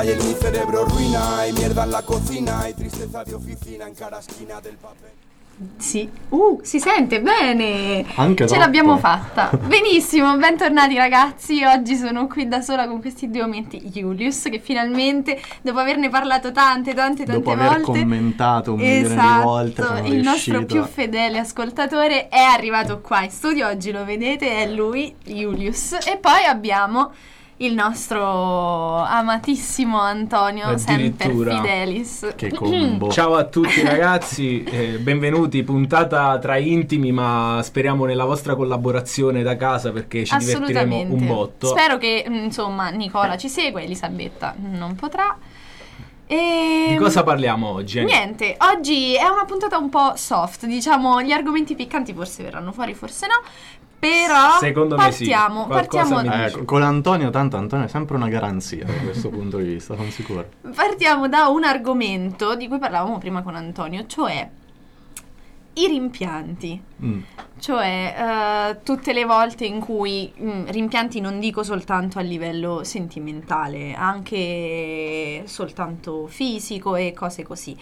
y el mi cerebro ruina, y mierda en la cocina, y tristeza de oficina en cada esquina del papel. Sì, si sente bene. Anche ce l'abbiamo fatta. Benissimo, bentornati ragazzi. Oggi sono qui da sola con questi due ometti. Julius, che finalmente, dopo averne parlato tante dopo volte, aver commentato un milione di volte, sono il nostro riuscito più fedele ascoltatore è arrivato qua in studio. Oggi lo vedete, è lui, Julius. E poi abbiamo il nostro amatissimo Antonio, sempre fidelis. Che combo. Ciao a tutti ragazzi, benvenuti, puntata tra intimi, ma speriamo nella vostra collaborazione da casa perché ci divertiremo un botto. Spero che insomma Nicola ci segua, Elisabetta non potrà. Di cosa parliamo oggi? Niente, oggi è una puntata un po' soft, diciamo, gli argomenti piccanti forse verranno fuori, forse no. Però secondo me partiamo con Antonio, tanto Antonio è sempre una garanzia da questo punto di vista, sono sicuro. Partiamo da un argomento di cui parlavamo prima con Antonio, cioè i rimpianti. Cioè tutte le volte in cui rimpianti, non dico soltanto a livello sentimentale, anche soltanto fisico e cose così.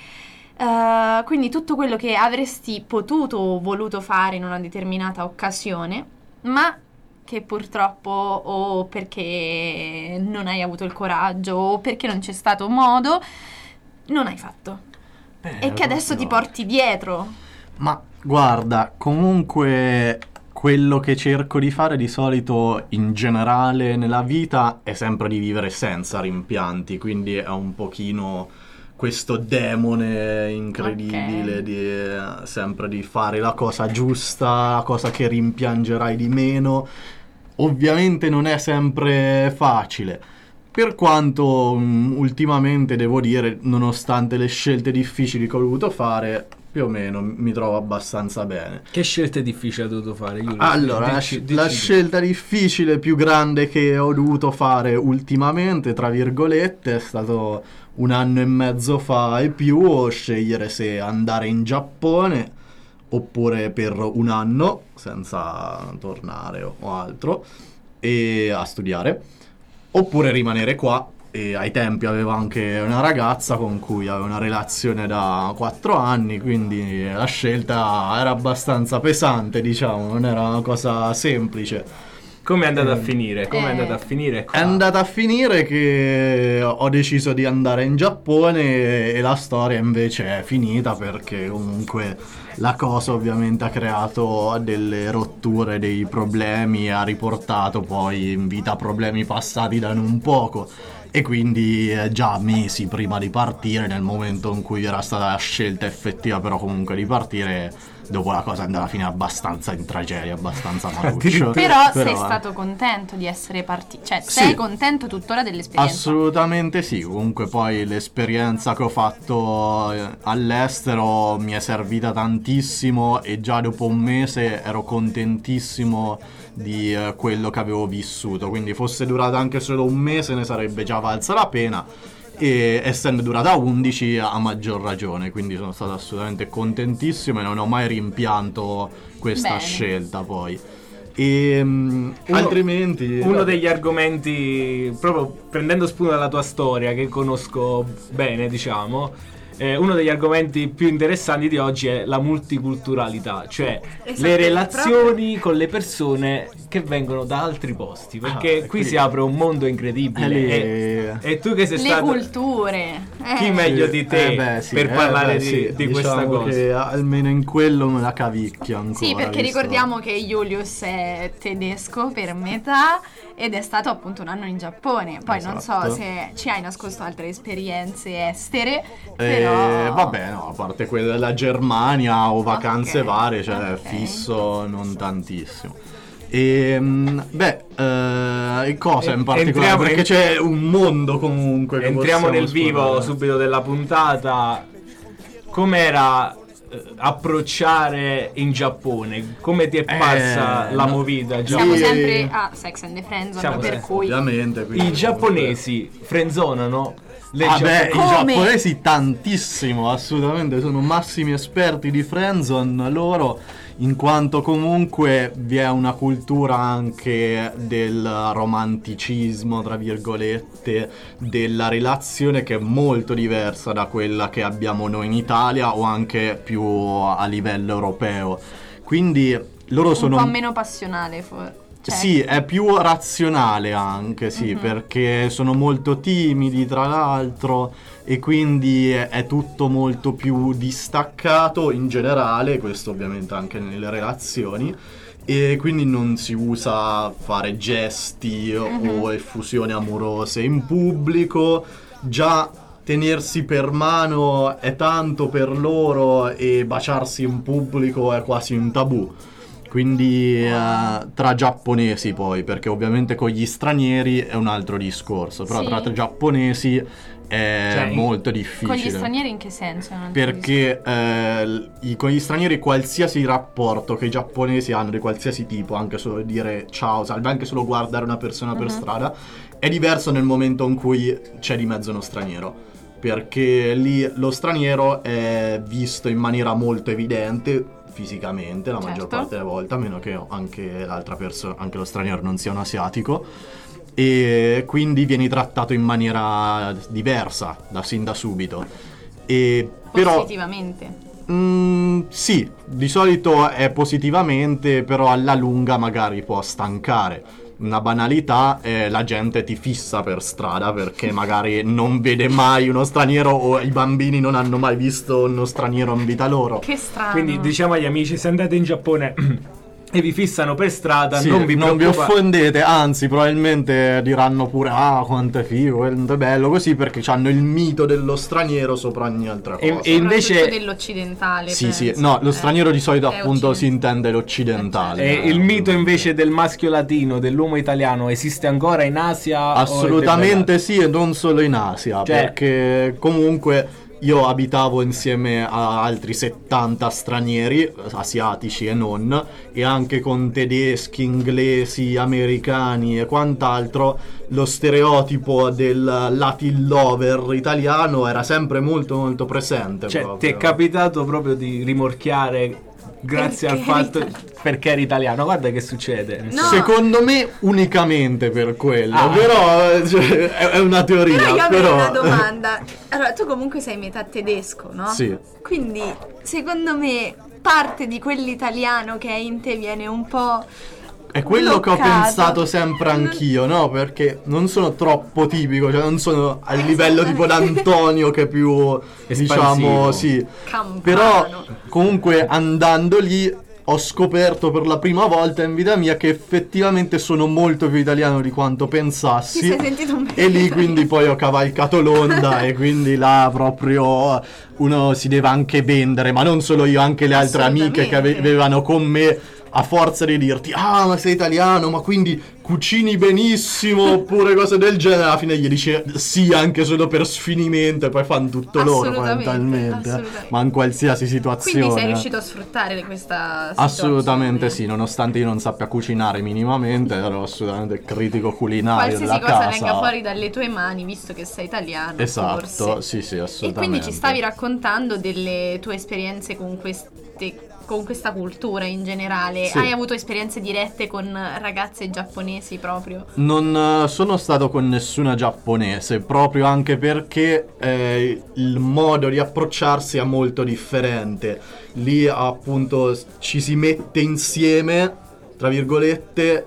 Quindi tutto quello che avresti potuto o voluto fare in una determinata occasione, ma che purtroppo o perché non hai avuto il coraggio o perché non c'è stato modo, non hai fatto. E che adesso ti porti dietro. Ma guarda, comunque quello che cerco di fare di solito in generale nella vita è sempre di vivere senza rimpianti, quindi è un pochino questo demone incredibile di sempre di fare la cosa giusta, la cosa che rimpiangerai di meno. Ovviamente non è sempre facile, per quanto ultimamente devo dire, nonostante le scelte difficili che ho dovuto fare, più o meno mi trovo abbastanza bene. Che scelte difficili hai dovuto fare, Giulio? Allora, la scelta difficile più grande che ho dovuto fare ultimamente, tra virgolette, è stato 1 anno e mezzo fa e più, scegliere se andare in Giappone oppure per 1 anno senza tornare o altro e a studiare, oppure rimanere qua. E ai tempi avevo anche una ragazza con cui avevo una relazione da 4 anni, quindi la scelta era abbastanza pesante, diciamo, non era una cosa semplice. Come è andata a finire? È andata a finire qua? È andata a finire che ho deciso di andare in Giappone e la storia invece è finita perché comunque la cosa ovviamente ha creato delle rotture, dei problemi e ha riportato poi in vita problemi passati da non poco. E quindi già mesi prima di partire, nel momento in cui era stata la scelta effettiva però comunque di partire, dopo la cosa è andata a finire abbastanza in tragedia, abbastanza maluccio. Però sei stato contento di essere partito? Cioè sei contento tuttora dell'esperienza? Assolutamente sì, comunque poi l'esperienza che ho fatto all'estero mi è servita tantissimo e già dopo 1 mese ero contentissimo di quello che avevo vissuto, quindi fosse durata anche solo 1 mese ne sarebbe già valsa la pena, e essendo durata 11 a maggior ragione, quindi sono stato assolutamente contentissimo e non ho mai rimpianto questa scelta poi. E altrimenti uno degli argomenti, proprio prendendo spunto dalla tua storia che conosco bene, diciamo, uno degli argomenti più interessanti di oggi è la multiculturalità, cioè le relazioni con le persone che vengono da altri posti, perché qui si apre un mondo incredibile e tu che sei stato... Le culture chi meglio di te per parlare di diciamo questa cosa? Che almeno in quello me la cavicchio ancora. Sì, perché ricordiamo che Julius è tedesco per metà ed è stato appunto 1 anno in Giappone. Poi non so se ci hai nascosto altre esperienze estere, però... vabbè, no, a parte quella della Germania o vacanze varie, cioè fisso non tantissimo. E cosa in particolare? Perché c'è un mondo comunque che entriamo nel vivo subito della puntata. Com'era approcciare in Giappone? Come ti è parsa la movida? Siamo sempre a Sex and the Friendzone, per cui ovviamente i giapponesi frenzonano i giapponesi tantissimo, assolutamente, sono massimi esperti di friendzone loro. in quanto comunque vi è una cultura anche del romanticismo, tra virgolette, della relazione che è molto diversa da quella che abbiamo noi in Italia o anche più a livello europeo. Quindi loro sono un po' meno passionale, cioè. Sì, è più razionale anche, sì, perché sono molto timidi tra l'altro e quindi è tutto molto più distaccato in generale, questo ovviamente anche nelle relazioni, e quindi non si usa fare gesti o effusioni amorose in pubblico. Già tenersi per mano è tanto per loro e baciarsi in pubblico è quasi un tabù. Quindi tra giapponesi poi, perché ovviamente con gli stranieri è un altro discorso, però Sì. tra giapponesi è Cioè, molto difficile. Con gli stranieri in che senso? Perché con gli stranieri qualsiasi rapporto che i giapponesi hanno di qualsiasi tipo, anche solo dire ciao, salve, anche solo guardare una persona per strada, è diverso nel momento in cui c'è di mezzo uno straniero. Perché lì lo straniero è visto in maniera molto evidente fisicamente la maggior parte delle volte, a meno che anche l'altra persona, anche lo straniero non sia un asiatico, e quindi vieni trattato in maniera diversa sin da subito. E però Positivamente. sì, di solito è positivamente, però alla lunga magari può stancare. Una banalità è la gente ti fissa per strada perché magari non vede mai uno straniero o i bambini non hanno mai visto uno straniero in vita loro. Che strano. Quindi diciamo agli amici, se andate in Giappone e vi fissano per strada, Sì, non vi offendete, anzi probabilmente diranno pure quanto è figo, quanto è bello, così, perché hanno il mito dello straniero sopra ogni altra cosa. E invece soprattutto dell'occidentale. Sì, penso. sì, no, lo straniero di solito è appunto si occidentale. intende l'occidentale. E il mito invece del maschio latino, dell'uomo italiano, esiste ancora in Asia? Assolutamente sì, e non solo in Asia, Cioè- perché comunque io abitavo insieme a altri 70 stranieri, asiatici e non, e anche con tedeschi, inglesi, americani e quant'altro. Lo stereotipo del Latin lover italiano era sempre molto molto presente. Cioè, proprio. ti è capitato proprio di rimorchiare grazie al fatto perché eri italiano? Guarda che succede. No. Secondo me unicamente per quello, Ah. però cioè, è una teoria. Però io avrei però... una domanda. Allora, tu comunque sei metà tedesco, no? Sì. Quindi, secondo me, parte di quell'italiano che è in te viene un po'... È quello che ho bloccato. pensato sempre anch'io, no? Perché non sono troppo tipico, cioè non sono al livello tipo d'Antonio che è più, diciamo, Espansivo. sì. Campano. Però comunque andando lì ho scoperto per la prima volta in vita mia che effettivamente sono molto più italiano di quanto pensassi. Ti sei sentito un E lì quindi poi ho cavalcato l'onda e quindi là proprio uno si deve anche vendere, ma non solo io, anche le altre amiche che avevano con me, a forza di dirti ma sei italiano, ma quindi cucini benissimo oppure cose del genere, alla fine gli dice sì anche solo per sfinimento e poi fanno tutto loro fondamentalmente, ma in qualsiasi situazione. Quindi sei riuscito a sfruttare questa situazione? Assolutamente sì, nonostante io non sappia cucinare minimamente, ero assolutamente critico culinario qualsiasi della cosa casa. venga fuori dalle tue mani, visto che sei italiano. Esatto, forse. sì, assolutamente. E quindi ci stavi raccontando delle tue esperienze con questa cultura in generale. Sì. Hai avuto esperienze dirette con ragazze giapponesi proprio? Non sono stato con nessuna giapponese, proprio anche perché il modo di approcciarsi è molto differente. Lì appunto ci si mette insieme, tra virgolette,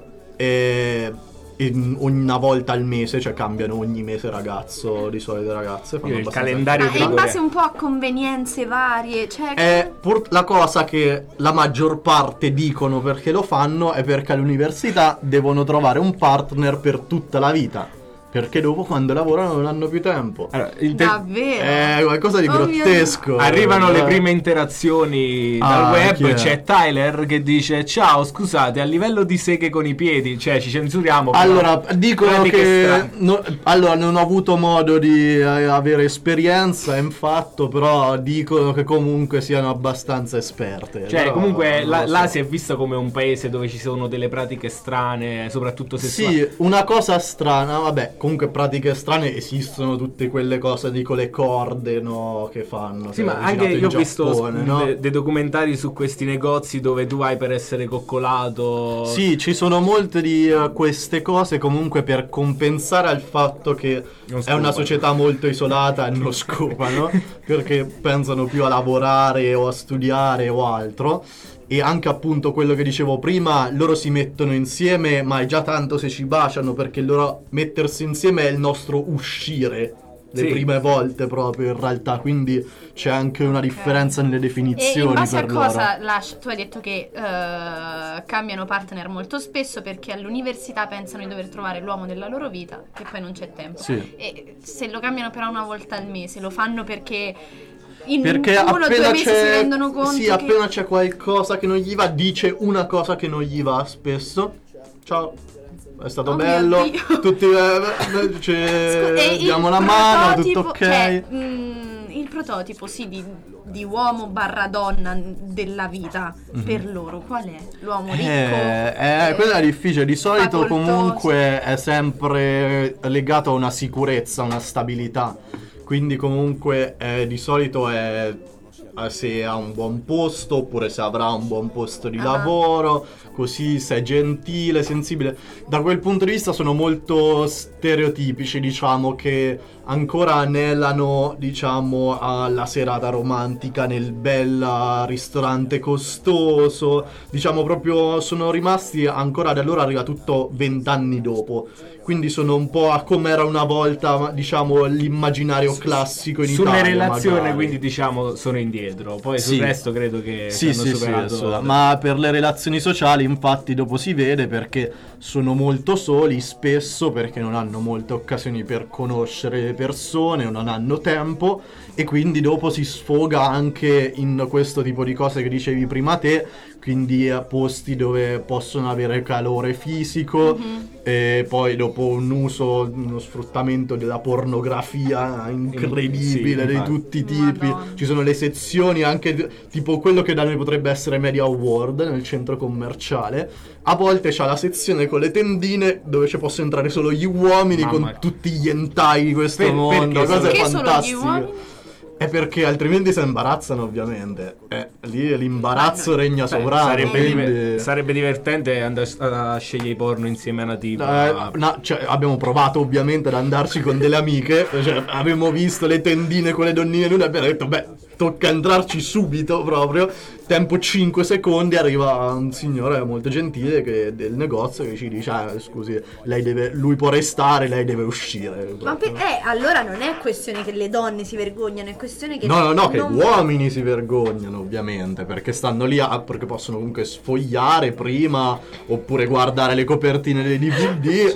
una volta al mese, cioè cambiano ogni mese ragazzo, di solito ragazze. Fanno Il abbastanza calendario Ma è in base un po' a convenienze varie, cioè... la cosa che la maggior parte dicono perché lo fanno è perché all'università devono trovare un partner per tutta la vita, perché dopo quando lavorano non hanno più tempo. Allora, Davvero? È qualcosa di Oh mio grottesco. arrivano le prime interazioni dal web. chi è? C'è Tyler che dice: ciao, scusate, a livello di seghe con i piedi, cioè ci censuriamo. però Allora, dicono pratiche che strane. allora non ho avuto modo di avere esperienza in fatto, però dicono che comunque siano abbastanza esperte. Cioè, Però comunque non lo so. l'Asia è vista come un paese dove ci sono delle pratiche strane, soprattutto sessuali. Sì, una cosa strana, vabbè, comunque pratiche strane esistono, tutte quelle cose di con le corde, no, che fanno. Sì, ma anche io ho visto dei documentari su questi negozi dove tu vai per essere coccolato. Sì, ci sono molte di queste cose comunque per compensare al fatto che è una società molto isolata e non scopano, perché pensano più a lavorare o a studiare o altro. E anche appunto quello che dicevo prima, loro si mettono insieme, ma è già tanto se ci baciano, perché il loro mettersi insieme è il nostro uscire le prime volte proprio in realtà, quindi c'è anche una differenza nelle definizioni. E in base per a cosa loro. tu hai detto che cambiano partner molto spesso perché all'università pensano di dover trovare l'uomo della loro vita, che poi non c'è tempo. Sì. E se lo cambiano però una volta al mese, lo fanno perché perché 1 o 2 appena mesi si rendono conto sì, appena c'è qualcosa che non gli va, dice una cosa che non gli va spesso. Ciao, è stato bello, tutti diamo la mano, tutto ok. Cioè, il prototipo di uomo barra donna della vita per loro qual è? L'uomo ricco? Quella è difficile, di solito facoltoso. comunque è sempre legato a una sicurezza, una stabilità. Quindi comunque di solito è se ha un buon posto oppure se avrà un buon posto di lavoro, così se è gentile, sensibile. Da quel punto di vista sono molto stereotipici, diciamo, che ancora anelano, diciamo, alla serata romantica nel bel ristorante costoso, diciamo proprio sono rimasti ancora, da allora arriva tutto 20 anni dopo. Quindi sono un po' a come era una volta, diciamo, l'immaginario classico in Italia. Sulle relazioni, magari. quindi diciamo sono indietro. Poi sul resto credo che sì, superato. ma per le relazioni sociali infatti dopo si vede, perché sono molto soli spesso, perché non hanno molte occasioni per conoscere le persone, non hanno tempo, e quindi dopo si sfoga anche in questo tipo di cose che dicevi prima te, quindi posti dove possono avere calore fisico, e poi dopo uno sfruttamento della pornografia incredibile, di tutti i tipi. Madonna. Ci sono le sezioni anche tipo quello che da noi potrebbe essere Media World nel centro commerciale, a volte c'ha la sezione con le tendine dove ci possono entrare solo gli uomini con tutti gli hentai di questo mondo, cose perché fantastiche. solo gli uomini? È perché altrimenti si imbarazzano, ovviamente. Lì l'imbarazzo regna sovrano. Sarebbe divertente andare a scegliere i porno insieme a una tipa. Cioè, abbiamo provato ovviamente ad andarci con delle amiche, cioè, abbiamo visto le tendine con le donnine nude e abbiamo detto tocca entrarci subito proprio. Tempo 5 secondi, arriva un signore molto gentile del negozio che ci dice scusi, lui può restare, lei deve uscire. Ma allora non è questione che le donne si vergognano, è questione che no, che gli uomini si vergognano ovviamente, perché stanno lì perché possono comunque sfogliare prima oppure guardare le copertine dei DVD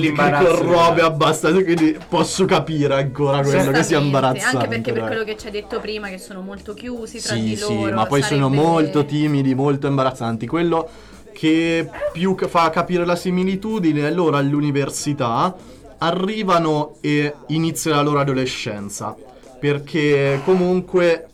con robe abbastanza, quindi posso capire ancora quello che sia imbarazzante. Anche perché per quello che ci hai detto prima, che sono molto chiusi tra di loro. Sì, ma poi sono molto timidi, molto imbarazzanti. Quello che più fa capire la similitudine è loro all'università arrivano e inizia la loro adolescenza, perché comunque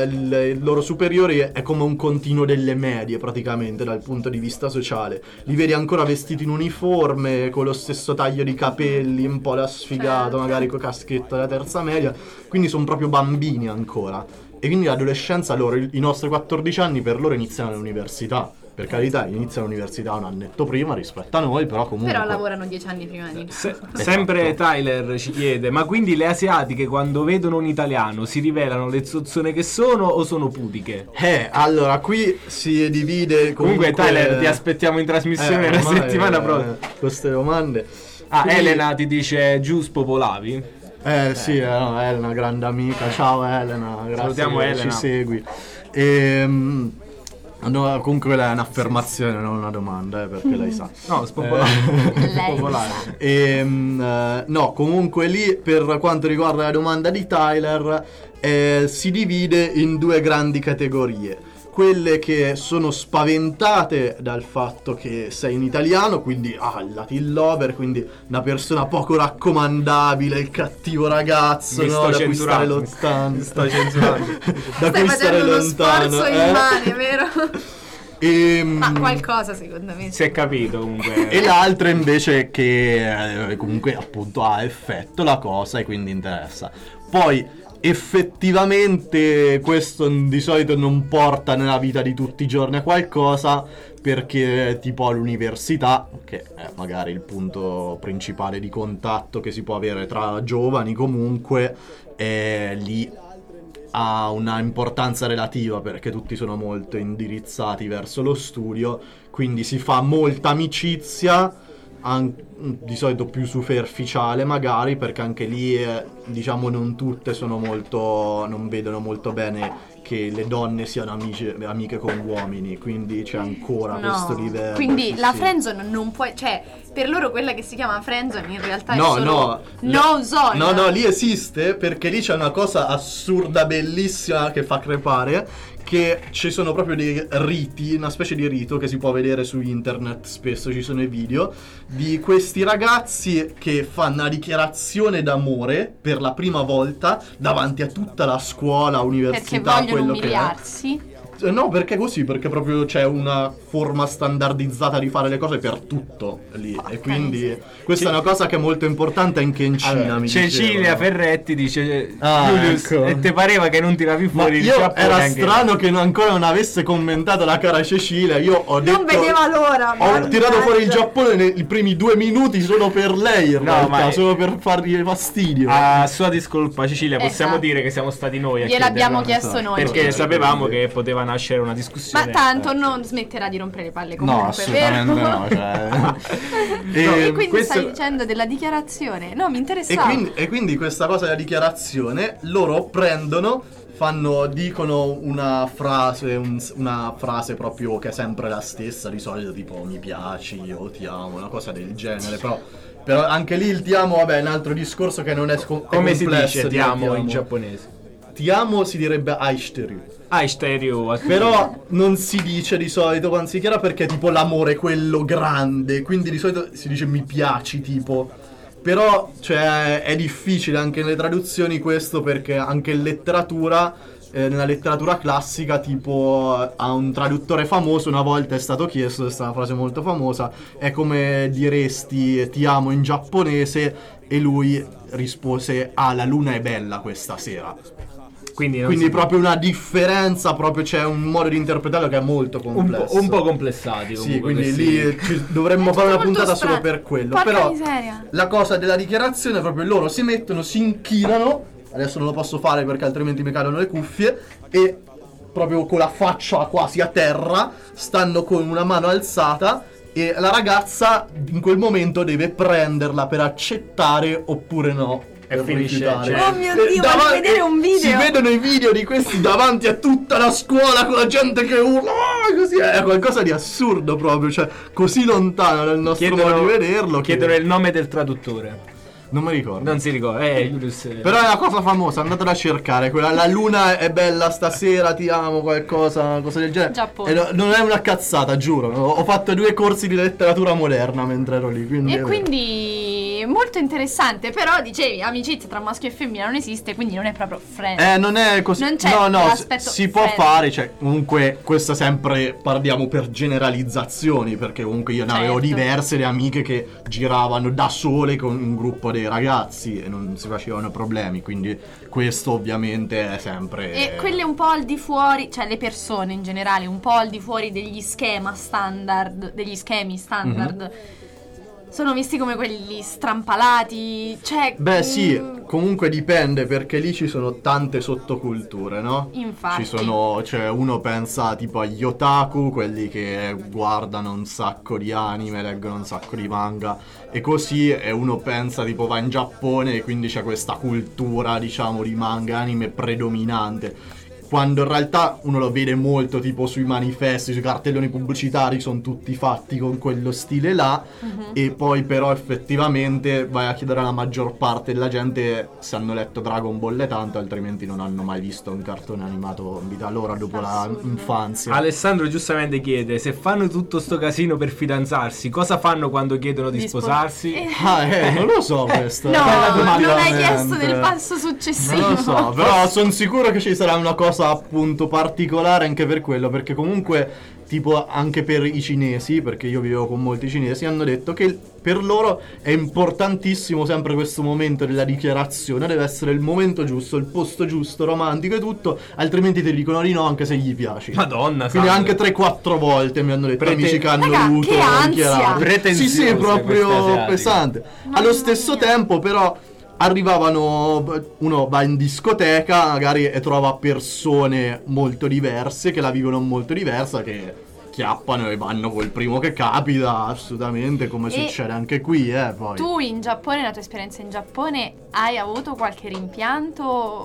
il loro superiore è come un continuo delle medie praticamente dal punto di vista sociale. Li vedi ancora vestiti in uniforme, con lo stesso taglio di capelli, un po' da sfigato, magari con caschetto della terza media, quindi sono proprio bambini ancora. E quindi l'adolescenza loro, i nostri 14 anni per loro iniziano all'università. Per carità, iniziano l'università un annetto prima rispetto a noi, però comunque... Però lavorano 10 anni prima di sempre Tyler ci chiede, ma quindi le asiatiche quando vedono un italiano si rivelano le zozzone che sono o sono pudiche? Allora, qui si divide comunque Tyler, ti aspettiamo in trasmissione la settimana prossima. Queste domande. Elena ti dice giù spopolavi? Sì, Elena, grande amica. Ciao Elena, grazie. Salutiamo che Elena. ci segui. No, comunque quella è un'affermazione, non una domanda, perché lei sa. No, spopolare. No, comunque lì, per quanto riguarda la domanda di Tyler, si divide in due grandi categorie. Quelle che sono spaventate dal fatto che sei un italiano, quindi il Latin lover, quindi una persona poco raccomandabile, il cattivo ragazzo, da cui stare lontano. Sto censurando. Da cui stare lontano. Stai facendo uno sforzo immane, vero? Ma qualcosa secondo me. Si è capito comunque. E l'altra invece che comunque appunto ha effetto la cosa e quindi interessa. Poi effettivamente questo di solito non porta nella vita di tutti i giorni a qualcosa, perché tipo all'università, che è magari il punto principale di contatto che si può avere tra giovani, comunque lì ha una importanza relativa perché tutti sono molto indirizzati verso lo studio, quindi si fa molta amicizia, di solito più superficiale magari, perché anche lì diciamo non tutte sono molto, non vedono molto bene che le donne siano amiche con uomini, quindi c'è ancora questo livello. Quindi sì, la sì. friendzone non può, cioè per loro quella che si chiama friendzone in realtà No, è solo no zone. No, lì esiste, perché lì c'è una cosa assurda, bellissima, che fa crepare, che ci sono proprio dei riti, una specie di rito che si può vedere su internet, spesso ci sono i video di questi ragazzi che fanno una dichiarazione d'amore per la prima volta davanti a tutta la scuola, università, perché vogliono quello che è. umiliarsi. No, perché così? Perché proprio c'è una forma standardizzata di fare le cose per tutto lì. E quindi questa è una cosa che è molto importante anche in Cina. Allora, mi Cecilia dicevano. Ferretti dice Julius, ecco. e te pareva che non tiravi Ma fuori il io Giappone era anche... strano che ancora non avesse commentato la cara Cecilia. Io ho detto, Non vedeva l'ora. ho tirato fuori il Giappone nei primi 2 minuti solo per lei, in realtà, ma solo per fargli fastidio. A sua discolpa, Cecilia, possiamo Esatto. dire che siamo stati noi a Gliel'abbiamo chiederlo, chiesto noi. perché Sì. sapevamo che poteva nascere una discussione. Ma tanto non smetterà di rompere le palle comunque, No, assolutamente vero? no. Cioè. E quindi questo- stai dicendo della dichiarazione? No, mi E interessava. quindi questa cosa della dichiarazione loro prendono, dicono una frase proprio che è sempre la stessa, di solito tipo mi piaci o ti amo, una cosa del genere, però anche lì il ti amo, vabbè, è un altro discorso che non è Come si complesso dice di ti amo in giapponese? Ti amo si direbbe aishiteru. Stereo. Però non si dice di solito quando si dichiara, perché tipo l'amore è quello grande, quindi di solito si dice mi piaci tipo. Però cioè è difficile anche nelle traduzioni questo, perché anche in letteratura, nella letteratura classica, tipo a un traduttore famoso una volta è stato chiesto, questa è una frase molto famosa, è come diresti ti amo in giapponese, e lui rispose la luna è bella questa sera. Quindi proprio una differenza, proprio c'è un modo di interpretarlo che è molto complesso. un po' complessati comunque. Sì, quindi questi- lì dovremmo fare una molto puntata strano. solo per quello. Porca Però miseria. la cosa della dichiarazione è proprio loro si mettono, si inchinano, adesso non lo posso fare perché altrimenti mi cadono le cuffie, e proprio con la faccia quasi a terra stanno con una mano alzata, e la ragazza in quel momento deve prenderla per accettare oppure no. E per finisce, rifiutare. cioè- Oh mio Dio, voglio vedere un video. Si vedono i video di questi davanti a tutta la scuola con la gente che urla, così è qualcosa di assurdo proprio, cioè così lontano dal nostro modo di vederlo. Chiedono il nome del traduttore. Non mi ricordo. Non si ricorda. Julius. Però è una cosa famosa, andatela a cercare. Quella, la luna è bella stasera, ti amo, cosa del genere. Giappone. E non è una cazzata, giuro. Ho fatto 2 corsi di letteratura moderna mentre ero lì. Quindi E quindi molto interessante. Però dicevi amicizia tra maschio e femmina non esiste, quindi non è proprio friend. non è così. Non c'è no, l'aspetto si può friend. fare. Cioè, comunque, questo sempre parliamo per generalizzazioni. Perché comunque io ne avevo Certo. diverse le amiche che giravano da sole con un gruppo dei ragazzi e non si facevano problemi. Quindi, questo ovviamente è sempre. E quelle un po' al di fuori, cioè le persone in generale, un po' al di fuori degli schemi standard, sono visti come quelli strampalati, cioè... Beh sì, comunque dipende, perché lì ci sono tante sottoculture, no? Infatti. Cioè uno pensa tipo agli otaku, quelli che guardano un sacco di anime, leggono un sacco di manga e così, e uno pensa tipo va in Giappone e quindi c'è questa cultura, diciamo, di manga anime predominante. Quando in realtà uno lo vede molto tipo sui manifesti, sui cartelloni pubblicitari, sono tutti fatti con quello stile là. E poi però effettivamente vai a chiedere alla maggior parte della gente se hanno letto Dragon Ball e tanto, altrimenti non hanno mai visto un cartone animato in vita loro dopo la infanzia. Alessandro giustamente chiede: se fanno tutto sto casino per fidanzarsi, cosa fanno quando chiedono di sposarsi? Non lo so questo. No, Bella domanda, non hai veramente. chiesto del passo successivo. Non lo so, però sono sicuro che ci sarà una cosa appunto particolare anche per quello, perché comunque tipo anche per i cinesi, perché io vivevo con molti cinesi, hanno detto che per loro è importantissimo sempre questo momento della dichiarazione, deve essere il momento giusto, il posto giusto, romantico e tutto, altrimenti ti dicono di no anche se gli piaci. Madonna, quindi sangue. anche 3-4 volte mi hanno detto amici che hanno Raga, avuto che ansia! dichiarato. Pretenziose Sì, proprio queste asiatiche. pesante. Mamma Allo stesso mia. tempo però arrivavano, uno va in discoteca magari e trova persone molto diverse che la vivono molto diversa, che chiappano e vanno col primo che capita, assolutamente, come E succede anche qui, poi. Tu in Giappone, la tua esperienza in Giappone, hai avuto qualche rimpianto?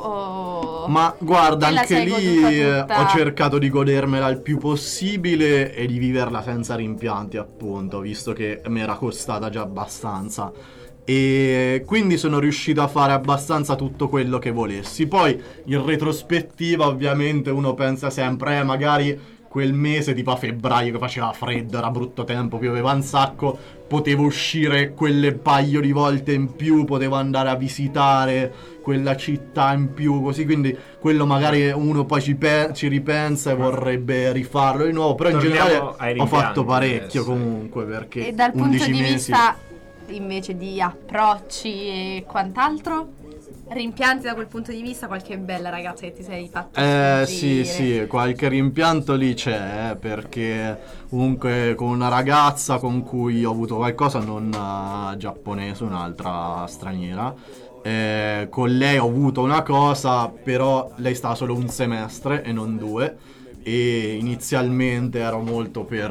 Ma guarda, te la anche sei lì goduta tutta? ho cercato di godermela il più possibile e di viverla senza rimpianti, appunto, visto che mi era costata già abbastanza. E quindi sono riuscito a fare abbastanza tutto quello che volessi. Poi in retrospettiva ovviamente uno pensa sempre magari quel mese tipo a febbraio che faceva freddo, era brutto tempo, pioveva un sacco, potevo uscire quelle paio di volte in più, potevo andare a visitare quella città in più, così, quindi quello magari uno poi ci ripensa e vorrebbe rifarlo di nuovo, però in Torniamo generale ai ho fatto rimpianti parecchio adesso. comunque, perché E dal punto 11 di mesi... vista invece di approcci e quant'altro? Rimpianti da quel punto di vista? Qualche bella ragazza che ti sei fatta Sì, sentire? sì, qualche rimpianto lì c'è, perché comunque con una ragazza con cui ho avuto qualcosa, non giapponese, un'altra straniera, con lei ho avuto una cosa, però lei stava solo un semestre e non 2, e inizialmente ero molto per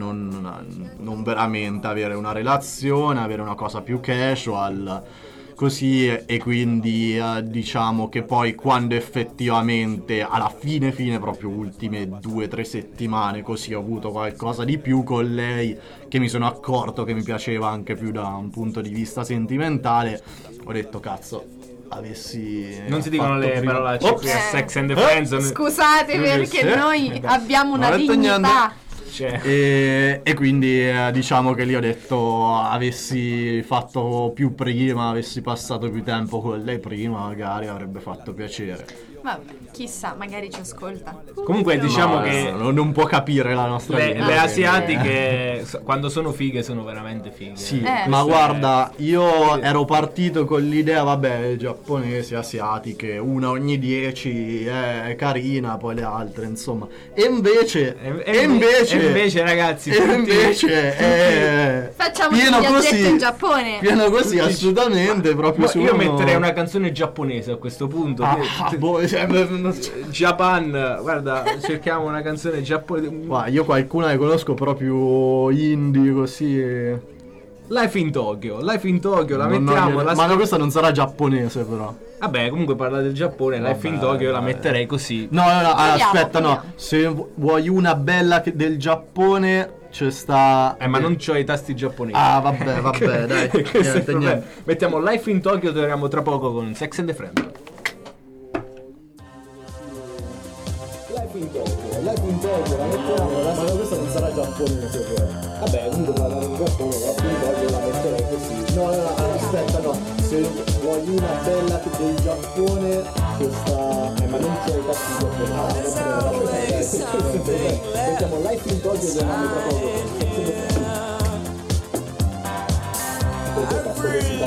non veramente avere una relazione, avere una cosa più casual, così, e quindi diciamo che poi quando effettivamente alla fine proprio ultime 2-3 settimane così ho avuto qualcosa di più con lei, che mi sono accorto che mi piaceva anche più da un punto di vista sentimentale, ho detto cazzo, avessi Non si dicono fatto le prima. parolacce Ops. qui a Sex and the Friends. Scusate perché noi abbiamo una Non ho detto dignità. niente. Cioè, E quindi diciamo che lì ho detto, avessi fatto più prima, avessi passato più tempo con lei prima, magari avrebbe fatto piacere. Vabbè, chissà, magari ci ascolta. comunque diciamo No, che non può capire la nostra le lingua, asiatiche quando sono fighe sono veramente fighe. Sì, Eh. ma Questo guarda, io ero partito con l'idea, vabbè, giapponesi, asiatiche, una ogni 10 è carina, poi le altre, insomma. E invece, E invece, ragazzi, è Facciamo pieno un viaggetto così, in Giappone. pieno così, assolutamente, proprio Ma su io uno- metterei una canzone giapponese a questo punto. Japan, Guarda, cerchiamo una canzone giapponese. io qualcuna ne conosco proprio indie così. Life in Tokyo, la Non mettiamo. ho- ma no, questa non sarà giapponese però. Vabbè, comunque parla del Giappone, Life in Vabbè, Tokyo la vabbè. metterei così. No, Proviamo, aspetta, proviamo. no. Se vuoi una bella del Giappone, c'è sta. Ma non c'ho i tasti giapponesi. Ah, vabbè, dai. Questo è il Niente, problema. niente. Mettiamo Life in Tokyo, torniamo tra poco con Sex and the Friends. Life in Tokyo, la mettiamo, ma questa non sarà giapponese però. Vabbè, comunque parlare in Giappone, Life in Tokyo la metterei così. No, aspetta, no. Se vuoi una bella del Giappone, questa... ma non c'è i tasti giapponesi. Mettiamo Life in Tokyo, torniamo tra poco. Perché cazzo questi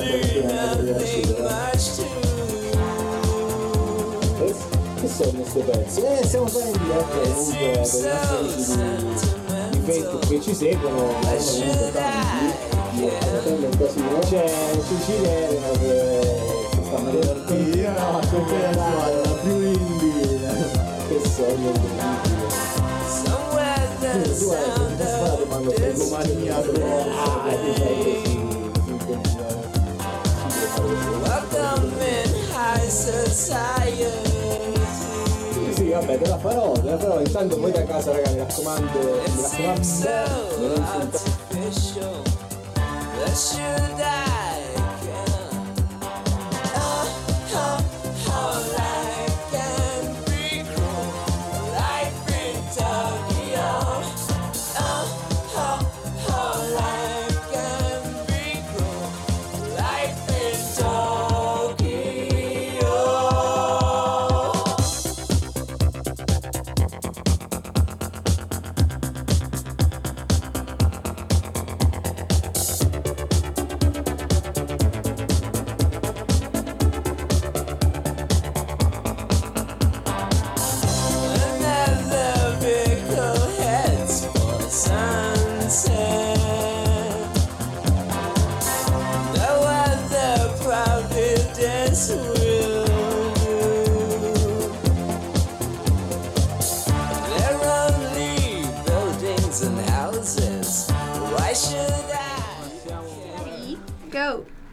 che sono queste pezzi? Siamo qua in diretta comunque per i nostri amici di Facebook che ci seguono, comunque tanti. C'è Cecilia Elena che sta divertendo, no, c'è la più indie, che sogno incredibile. Tu hai sparato quando sei Romania, sì, vabbè, te la farò, intanto voi da casa, raga, mi raccomando, non insultate.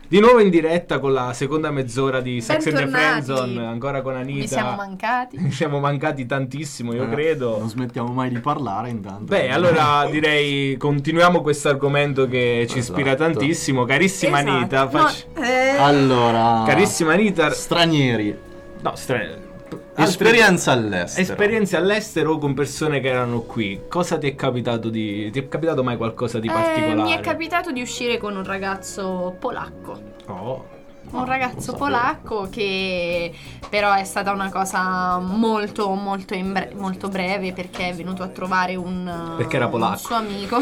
Di nuovo in diretta con la seconda mezz'ora di Sex and the Bentornati. Friendzone, ancora con Anita. Mi siamo mancati. Mi siamo mancati tantissimo, io credo. Non smettiamo mai di parlare intanto. Beh, allora direi continuiamo questo argomento che ci ispira Esatto. tantissimo. Carissima Anita, No, Allora, carissima Anita, stranieri, no, esperienza all'estero. esperienze all'estero o con persone che erano qui. Cosa ti è capitato ti è capitato mai qualcosa di particolare? mi è capitato di uscire con un ragazzo polacco. Oh. Un ragazzo polacco che però è stata una cosa molto molto molto breve, perché è venuto a trovare Perché era polacco. un suo amico.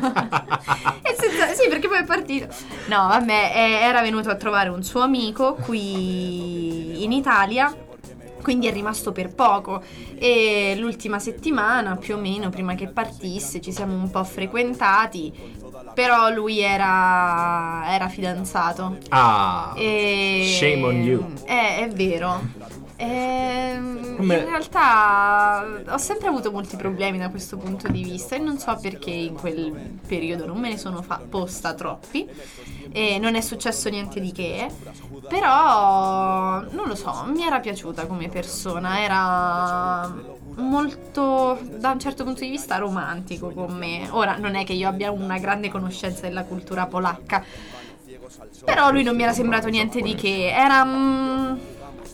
Sì, perché poi è partito. No, vabbè, era venuto a trovare un suo amico qui in Italia, quindi è rimasto per poco, e l'ultima settimana più o meno prima che partisse ci siamo un po' frequentati, però lui era fidanzato. Ah. E... Shame on you. È vero. In realtà ho sempre avuto molti problemi da questo punto di vista e non so perché in quel periodo non me ne sono posta troppi e non è successo niente di che, però non lo so, mi era piaciuta come persona, era molto, da un certo punto di vista, romantico con me. Ora non è che io abbia una grande conoscenza della cultura polacca, però lui non mi era sembrato niente di che, era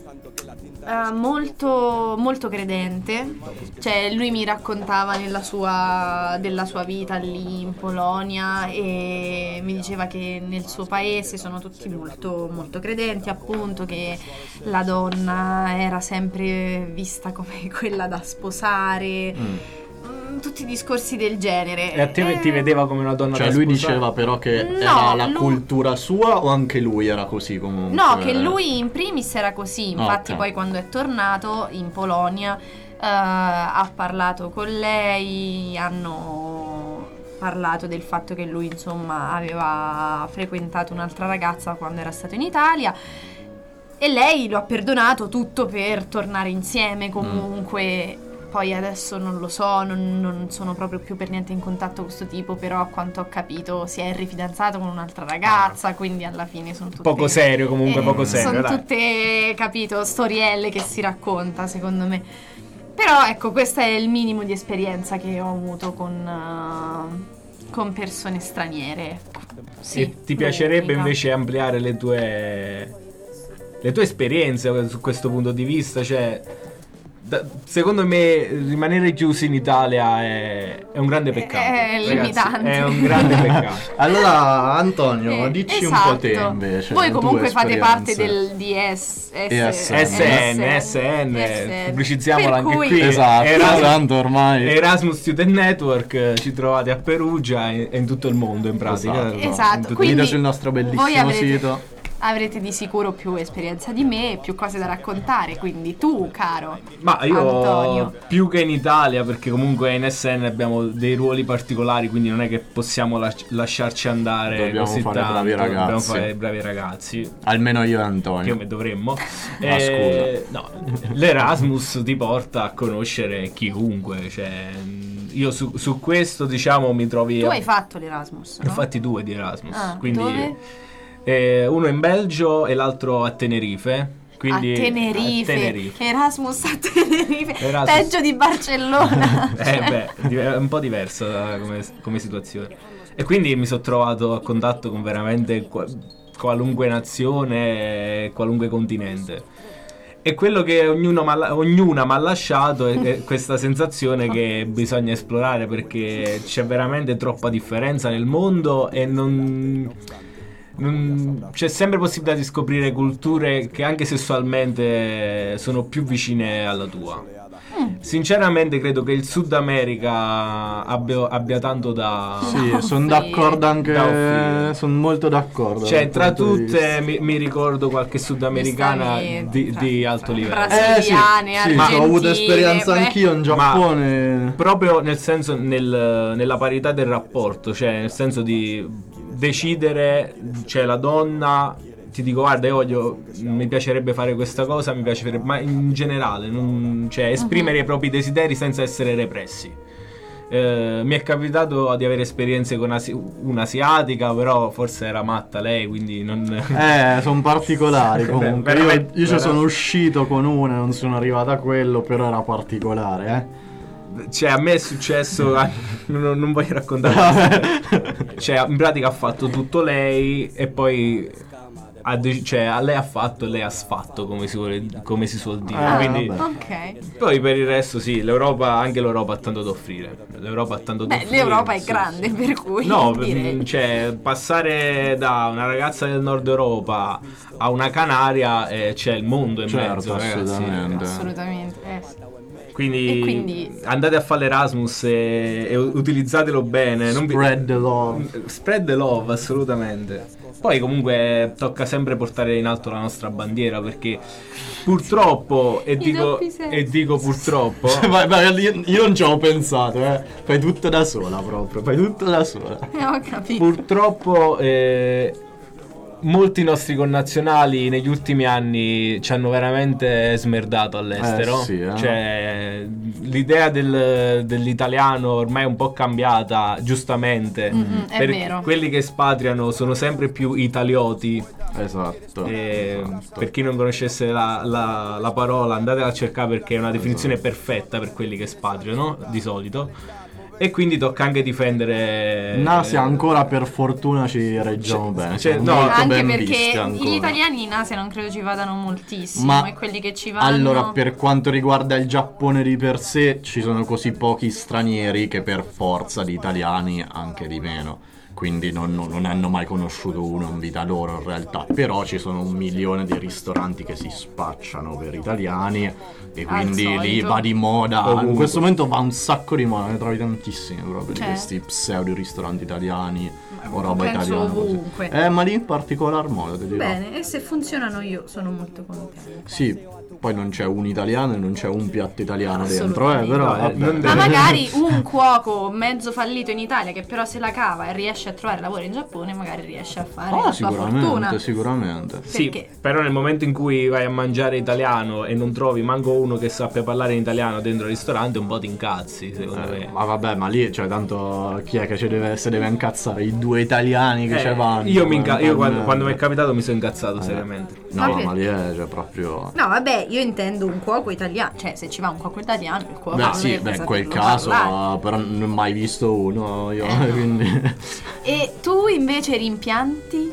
molto molto credente, cioè lui mi raccontava della sua vita lì in Polonia e mi diceva che nel suo paese sono tutti molto molto credenti, appunto, che la donna era sempre vista come quella da sposare, tutti discorsi del genere. E a te ti vedeva come una donna Cioè da lui sposare? diceva però che No, era la lui- cultura sua o anche lui era così comunque? No, che lui in primis era così, infatti Ok. poi quando è tornato in Polonia ha parlato con lei, hanno parlato del fatto che lui insomma aveva frequentato un'altra ragazza quando era stato in Italia e lei lo ha perdonato tutto per tornare insieme comunque. Poi adesso non lo so, non sono proprio più per niente in contatto con questo tipo, però a quanto ho capito si è rifidanzato con un'altra ragazza, quindi alla fine sono tutte... Poco serio, comunque poco serio, Sono dai. tutte, capito, storielle che si racconta, secondo me. Però ecco, questo è il minimo di esperienza che ho avuto con persone straniere. Sì, E ti piacerebbe l'unica. invece ampliare le tue esperienze su questo punto di vista? Cioè, secondo me rimanere chiusi in Italia è un grande peccato. È ragazzi, limitante. è un grande peccato. Allora Antonio, dici un po' te esatto. invece. Voi le tue comunque fate parte esperienze. SN, pubblicizziamola Per anche cui- qui. Esatto, tanto ormai. Erasmus Student Network, ci trovate a Perugia e in tutto il mondo in pratica. Esatto, In tutto- quindi Video sul nostro voi bellissimo sito. avrete di sicuro più esperienza di me e più cose da raccontare, quindi tu, caro Ma io Antonio. più che in Italia, perché comunque in SN abbiamo dei ruoli particolari, quindi non è che possiamo lasciarci andare. Dobbiamo così fare tanto. bravi ragazzi. Dobbiamo fare bravi ragazzi. Almeno io e Che Antonio. dovremmo. scusa. No, l'Erasmus ti porta a conoscere chiunque. Cioè, io su questo, diciamo, mi trovi. Tu hai fatto l'Erasmus, Ne no? ho fatti 2 di Erasmus. Ah, quindi dove? Uno in Belgio e l'altro a Tenerife. Quindi, a Tenerife. Erasmus a Tenerife, Erasmus. peggio di Barcellona. È un po' diversa come situazione. E quindi mi sono trovato a contatto con veramente qualunque nazione, qualunque continente. E quello che ognuna mi ha lasciato è questa sensazione che bisogna esplorare, perché c'è veramente troppa differenza nel mondo e c'è sempre possibilità di scoprire culture che anche sessualmente sono più vicine alla tua. Sinceramente credo che il Sud America abbia tanto da... Sì, sono Sì. d'accordo Da anche. offrire. Sono molto d'accordo. Cioè, dal tra punto di tutte vista. mi ricordo qualche sudamericana di alto livello. Brasiliane, sì, ho avuto argentine, esperienza beh. anch'io in Giappone. Proprio nel senso, nella parità del rapporto, cioè nel senso di decidere, cioè la donna ti dico guarda mi piacerebbe fare questa cosa, mi piacerebbe, ma in generale cioè esprimere i propri desideri senza essere repressi. Mi è capitato di avere esperienze con un'asiatica, però forse era matta lei, quindi non... sono particolari comunque. Io ci sono uscito con una, non sono arrivato a quello, però era particolare, Cioè, a me è successo, non voglio raccontare. Cioè, in pratica ha fatto tutto lei e poi lei ha fatto e lei ha sfatto, come si suol dire. Quindi, ok. poi per il resto sì, anche l'Europa ha tanto da offrire. L'Europa è grande, per cui no, direi. cioè passare da una ragazza del nord Europa a una Canaria, c'è il mondo in mezzo, ragazzi. Assolutamente. Quindi andate a fare l'Erasmus e utilizzatelo bene. Spread the love. Spread the love, assolutamente. Poi comunque tocca sempre portare in alto la nostra bandiera, perché purtroppo, e dico purtroppo, io non ci ho pensato, fai tutto da sola proprio, Ho capito. Purtroppo molti nostri connazionali negli ultimi anni ci hanno veramente smerdato all'estero. Cioè, l'idea dell'italiano ormai è un po' cambiata, giustamente. È vero. Quelli che espatriano sono sempre più italioti. Esatto. Per chi non conoscesse la parola, andatela a cercare, perché è una definizione perfetta per quelli che espatriano di solito. E quindi tocca anche difendere. In Asia ancora per fortuna ci reggiamo bene. Anche perché gli italiani in Asia non credo ci vadano moltissimo. E quelli che ci vanno. Allora, per quanto riguarda il Giappone di per sé, ci sono così pochi stranieri che per forza di italiani anche di meno. Quindi non hanno mai conosciuto uno in vita loro in realtà. Però ci sono 1 milione di ristoranti che si spacciano per italiani, e quindi lì va di moda. In questo momento va un sacco di moda, ne trovi tantissimi proprio di questi pseudo ristoranti italiani o roba italiana. Ovunque. Ma lì in particolar modo ti dirò. Bene, e se funzionano io sono molto contenta. Sì. Poi non c'è un italiano e non c'è un piatto italiano dentro, però ma magari un cuoco mezzo fallito in Italia che però se la cava e riesce a trovare lavoro in Giappone, magari riesce a fare la sua fortuna. Sicuramente. Sì, però nel momento in cui vai a mangiare italiano e non trovi manco uno che sappia parlare in italiano dentro il ristorante, un po' ti incazzi, secondo me. Ma vabbè, ma lì, cioè, tanto chi è che se deve incazzare? I 2 italiani che ci vanno. Io quando mi è capitato mi sono incazzato seriamente. No, ma lì è proprio... No, vabbè, io intendo un cuoco italiano. Cioè, se ci va un cuoco italiano, il cuoco in quel caso però non ho mai visto uno io, quindi... E tu invece rimpianti?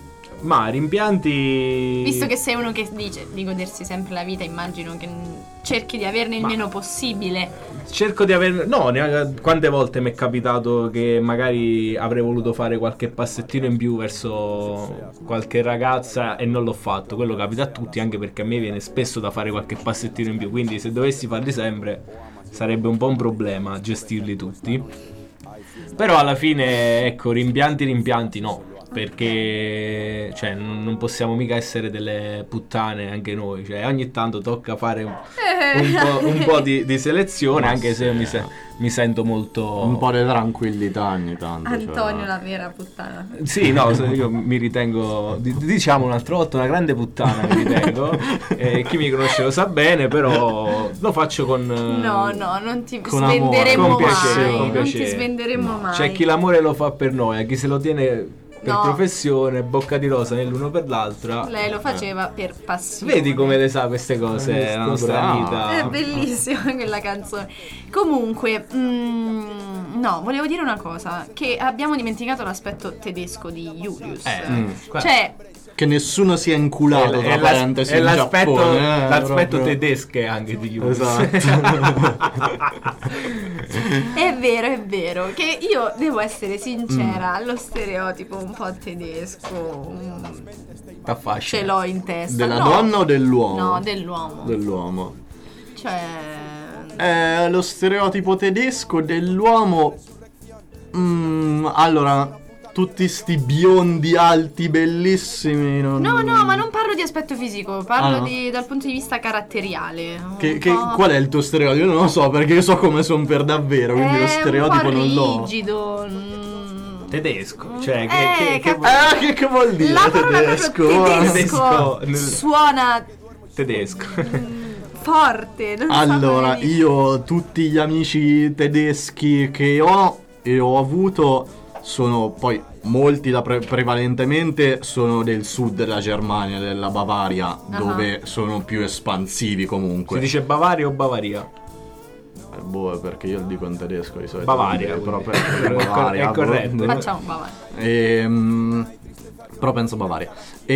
Ma rimpianti... Visto che sei uno che dice di godersi sempre la vita, immagino che cerchi di averne il meno possibile. Cerco di averne... No, quante volte mi è capitato che magari avrei voluto fare qualche passettino in più verso qualche ragazza e non l'ho fatto. Quello capita a tutti, anche perché a me viene spesso da fare qualche passettino in più. Quindi se dovessi farli sempre sarebbe un po' un problema gestirli tutti. Però alla fine, ecco, rimpianti no. Perché cioè non possiamo mica essere delle puttane anche noi, cioè ogni tanto tocca fare un po' di selezione, anche se mi sento molto... Un po' di tranquillità ogni tanto. Antonio, la vera puttana. Sì, no, io mi ritengo, diciamo un'altra volta, una grande puttana mi ritengo. Chi mi conosce lo sa bene, però lo faccio con... No, non ti svenderemo mai. Con piacere. Non ti svenderemo mai. C'è chi l'amore lo fa per noi, a chi se lo tiene... per professione, bocca di rosa nell'uno per l'altra. Lei lo faceva per passione. Vedi come le sa queste cose, la nostra vita. È bellissima quella canzone. Comunque, no, volevo dire una cosa, che abbiamo dimenticato l'aspetto tedesco di Julius. Cioè, che nessuno sia inculato, tra parentesi, è in Giappone, l'aspetto tedesco anche di Julius. Esatto. È vero che io devo essere sincera, lo stereotipo un po' tedesco ce l'ho in testa. Della donna o dell'uomo? No, dell'uomo. Cioè, lo stereotipo tedesco dell'uomo, allora, tutti sti biondi alti bellissimi. No, ma non parlo di aspetto fisico, parlo dal punto di vista caratteriale. Qual è il tuo stereotipo? Io non lo so, perché io so come sono per davvero, quindi lo stereotipo non l'ho. Rigido. Tedesco, cioè che vuol dire la parola tedesco? Tedesco suona tedesco. forte. Non so Allora, come dire. io tutti gli amici tedeschi che ho e ho avuto sono poi molti prevalentemente sono del sud della Germania, della Bavaria, dove sono più espansivi comunque. Si dice Bavaria o Bavaria? Boh, perché io lo dico in tedesco di solito. Bavaria, però quindi. Bavaria, È corretto. boh. Facciamo Bavaria. Però penso Bavaria.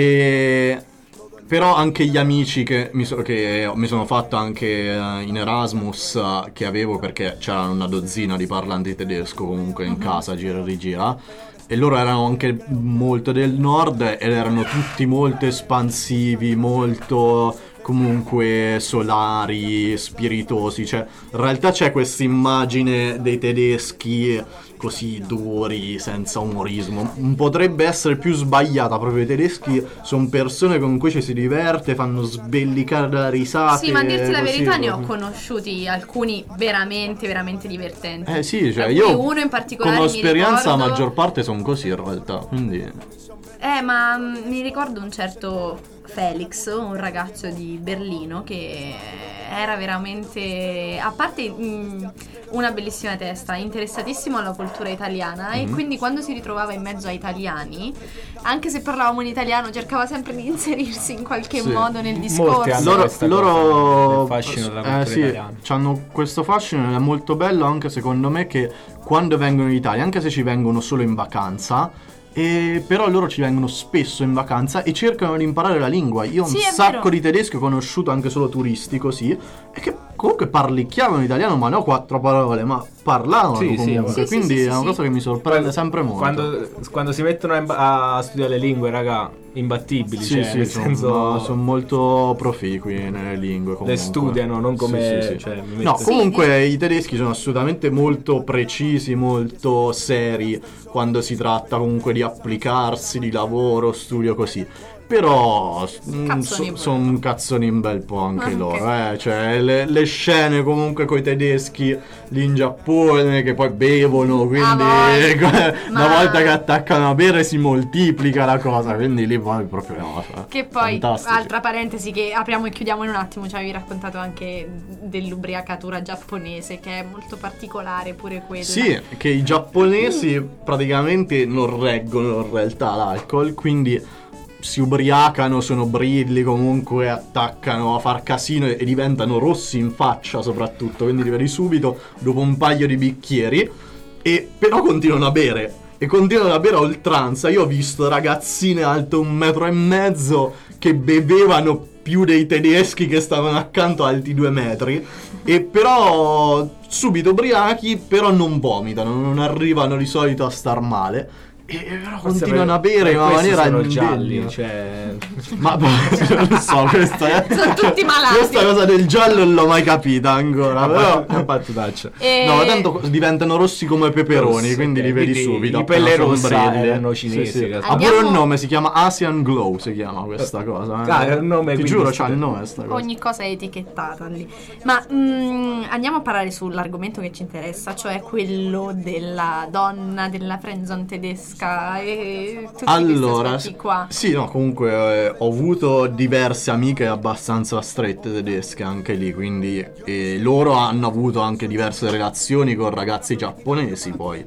Però anche gli amici che mi sono fatto anche in Erasmus che avevo, perché c'era una dozzina di parlanti tedesco comunque in casa, gira e rigira, e loro erano anche molto del nord ed erano tutti molto espansivi, molto comunque solari, spiritosi. Cioè, in realtà c'è questa immagine dei tedeschi così duri, senza umorismo. Potrebbe essere più sbagliata, proprio i tedeschi sono persone con cui ci si diverte, fanno sbellicare da risate. Sì, ma a dirti la così, verità ne ho proprio. conosciuti alcuni veramente, veramente divertenti. Sì, cioè Tra io cui uno in particolare come mi esperienza la ricordo- maggior parte sono così in realtà, quindi ma mi ricordo un certo Felix, un ragazzo di Berlino che era veramente, a parte una bellissima testa, interessatissimo alla cultura italiana e quindi quando si ritrovava in mezzo a italiani, anche se parlavamo in italiano, cercava sempre di inserirsi in qualche Sì. modo nel Molti discorso. hanno questa cosa del fascino della cultura sì, italiana. hanno questo fascino ed è molto bello anche secondo me che quando vengono in Italia, anche se ci vengono solo in vacanza, però loro ci vengono spesso in vacanza e cercano di imparare la lingua. Io ho Sì, un è sacco vero. di tedeschi ho conosciuto anche solo turisti così, e che comunque parlicchiavano italiano, ma no 4 parole, ma parlavano Sì, sì, comunque. sì, Quindi sì, è una sì, cosa che mi sorprende sempre molto. Quando si mettono a studiare le lingue, raga, imbattibili, Sì, cioè, sì, nel senso sono molto proficui nelle lingue comunque. le studiano, non come Sì, sì, sì. cioè, mi No, metto- comunque i tedeschi sono assolutamente molto precisi, molto seri quando si tratta comunque di applicarsi, di lavoro, studio così. Però Cazzoni pure. sono cazzoni un bel po' anche Ok. loro, cioè le scene comunque coi tedeschi lì in Giappone che poi bevono, quindi voglia. una Ma- volta che attaccano a bere si moltiplica la cosa, quindi lì poi proprio no, Che poi, fantastici. altra parentesi che apriamo e chiudiamo in un attimo, ci avevi raccontato anche dell'ubriacatura giapponese, che è molto particolare pure quella. Sì, che i giapponesi praticamente non reggono in realtà l'alcol, quindi si ubriacano, sono brilli, comunque attaccano a far casino e diventano rossi in faccia soprattutto, quindi li vedi subito dopo un paio di bicchieri, e però continuano a bere. E continuano a bere a oltranza. Io ho visto ragazzine alte 1,5 metri che bevevano più dei tedeschi che stavano accanto alti 2 metri. E però subito ubriachi, però non vomitano, non arrivano di solito a star male. E però Forse continuano a per- bere in una questi maniera sono gialli, indegna. cioè Ma non so, questa è... Sono tutti malati. Questa cosa del giallo non l'ho mai capita ancora, però... è un battutaccio. E- No, tanto diventano rossi come peperoni, Rossi, quindi ok, li vedi quindi subito. i appena pelle sono rossa brilli. erano cinesi, che Ha pure Andiamo- un nome, si chiama Asian Glow, si chiama questa cosa. Ah, è un nome, Ti quindi giuro, sì. c'ha il nome sta cosa. Ogni cosa è etichettata lì. Ma andiamo a parlare sull'argomento che ci interessa, cioè quello della donna, della friendzone tedesca e tutti Allora, questi aspetti qua. sì, no, comunque ho avuto diverse amiche abbastanza strette tedesche anche lì, quindi loro hanno avuto anche diverse relazioni con ragazzi giapponesi poi.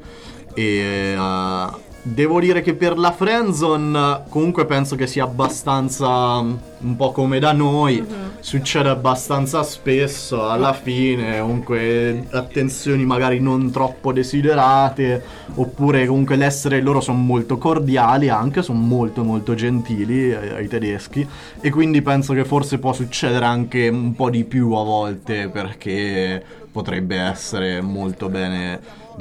E devo dire che per la friendzone comunque penso che sia abbastanza un po' come da noi, succede abbastanza spesso alla fine, comunque attenzioni magari non troppo desiderate, oppure comunque l'essere, loro sono molto cordiali anche, sono molto molto gentili ai tedeschi, e quindi penso che forse può succedere anche un po' di più a volte, perché potrebbe essere molto bene,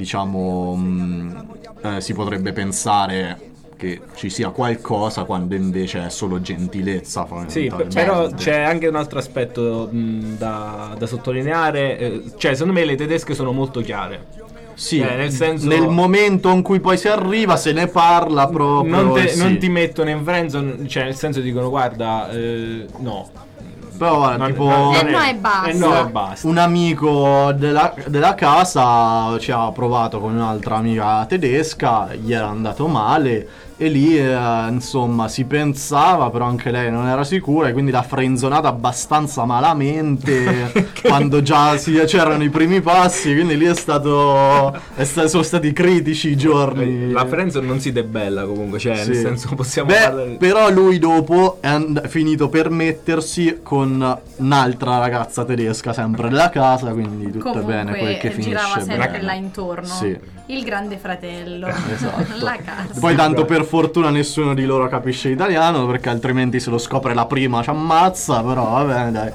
diciamo, si potrebbe pensare che ci sia qualcosa quando invece è solo gentilezza, Sì, fondamentalmente. però c'è anche un altro aspetto da sottolineare, cioè secondo me le tedesche sono molto chiare. Sì, nel senso- nel momento in cui poi si arriva se ne parla proprio. Non ti mettono in friendzone, cioè nel senso dicono guarda, no. Però guarda, Non- tipo non è- no e basta. no e basta. un amico della casa ci ha provato con un'altra amica tedesca, gli era andato male E lì insomma si pensava, però anche lei non era sicura, e quindi l'ha frenzonata abbastanza malamente quando già c'erano i primi passi, quindi lì sono stati critici i giorni. La friendzone non si debella comunque, cioè Sì. nel senso possiamo Beh, parlare. però lui dopo è finito per mettersi con un'altra ragazza tedesca sempre della casa, quindi tutto Comunque bene quel che finisce girava sempre bene. là intorno. Sì. Il grande fratello. Esatto. La casa. Poi tanto per fortuna nessuno di loro capisce italiano, perché altrimenti se lo scopre la prima ci ammazza, però va bene dai.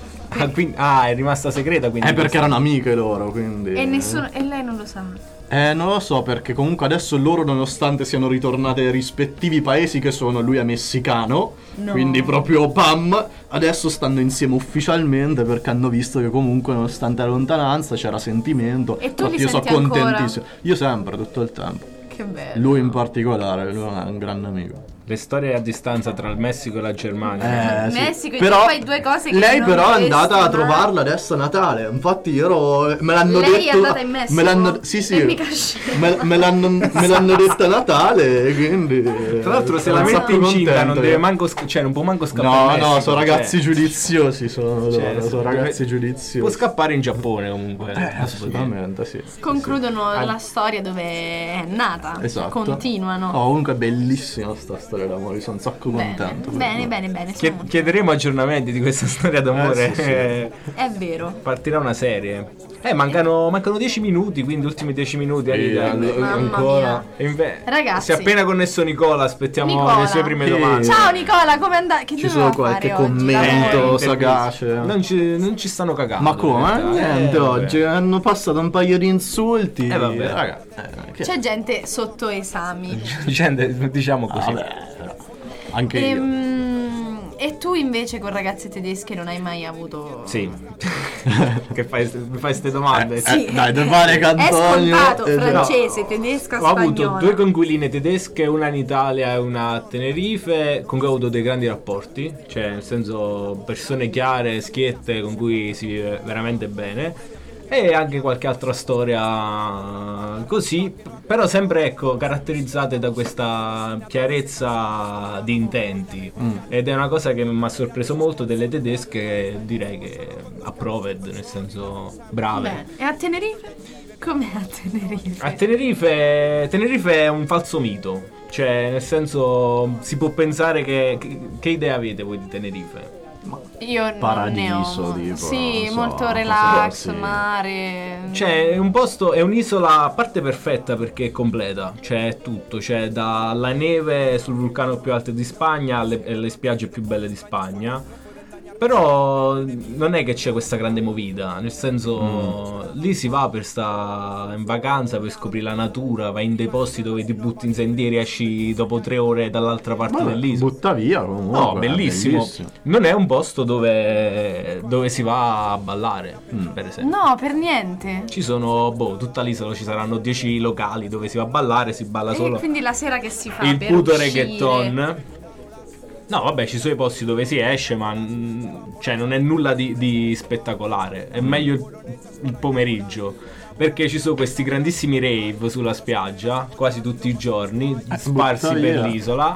È rimasta segreta, quindi È perché erano amiche loro, quindi... E lei non lo sa. Non lo so, perché comunque adesso loro, nonostante siano ritornate ai rispettivi paesi, che sono, lui è messicano, No. quindi proprio pam, adesso stanno insieme ufficialmente, perché hanno visto che comunque nonostante la lontananza c'era sentimento. E tu li Io sono senti ancora? contentissimo. Io sempre, tutto il tempo. Che bello. Lui in particolare, lui è un grande amico. le storie a distanza tra il Messico e la Germania. Sì. Messico, e però poi due cose che lei non però è vorresti andata a mai. trovarla adesso a Natale. Infatti io me l'hanno Lei detto. è andata in Messico? Me l'hanno, sì, sì. E mica scema. Me l'hanno detto a Natale, quindi Tra l'altro, se sono la un metti sacco incinta non contento deve io. manco cioè non può manco scappare No, in Messico, no, sono ragazzi cioè, giudiziosi, sono cioè, sono ragazzi può giudiziosi. scappare in Giappone comunque. Assolutamente, sì. Concludono la storia dove è nata. Esatto. Continuano. Oh, comunque è bellissima sta storia d'amore, sono un sacco Bene, contento. bene. sono molto- Chiederemo aggiornamenti di questa storia d'amore. sì, sì. È vero. Partirà una serie. Mancano 10 minuti, quindi ultimi 10 minuti. Mamma ancora. mia. Ragazzi. Si è appena connesso Nicola, aspettiamo Nicola. le sue prime Sì. domande. Ciao Nicola, come andai? Che Ci doveva sono qualche fare oggi? commento interviste. sagace. Non ci stanno cagando. Ma come? in realtà. Niente, Vabbè. oggi hanno passato un paio di insulti. Vabbè. Raga, che- C'è gente sotto esami. Diciamo così. Vabbè, però, anche io. E tu invece con ragazze tedesche non hai mai avuto... Sì. Che fai queste domande? Sì. Dai, te pare che È Antonio... scontato, esatto. francese, tedesca, Ho avuto spagnola. 2 coinquiline tedesche, una in Italia e una a Tenerife, con cui ho avuto dei grandi rapporti, cioè nel senso persone chiare, schiette, con cui si vive veramente bene. E anche qualche altra storia così, però sempre ecco caratterizzate da questa chiarezza di intenti. Ed è una cosa che mi ha sorpreso molto delle tedesche, direi che approved, nel senso brave. Bene. E a Tenerife? Com'è a Tenerife? A Tenerife è un falso mito, cioè nel senso si può pensare che idea avete voi di Tenerife? Io non Paradiso, ne ho. tipo, Sì, non so, molto cosa relax, così. mare. Cioè, è un posto, è un'isola a parte perfetta perché è completa, cioè è tutto, cioè dalla neve sul vulcano più alto di Spagna alle spiagge più belle di Spagna. Però non è che c'è questa grande movida, nel senso lì si va per stare in vacanza, per scoprire la natura, vai in dei posti dove ti butti in sentieri e esci dopo 3 ore dall'altra parte Vabbè, dell'isola. butta via comunque. No, è bellissimo. Non è un posto dove si va a ballare, per esempio. No, per niente. Ci sono, tutta l'isola ci saranno 10 locali dove si va a ballare, si balla E solo quindi la sera che si fa il per puto uscire? reggaeton. No, vabbè, ci sono i posti dove si esce, ma cioè non è nulla di spettacolare. È meglio il pomeriggio. Perché ci sono questi grandissimi rave sulla spiaggia, quasi tutti i giorni, sparsi butta per via. l'isola.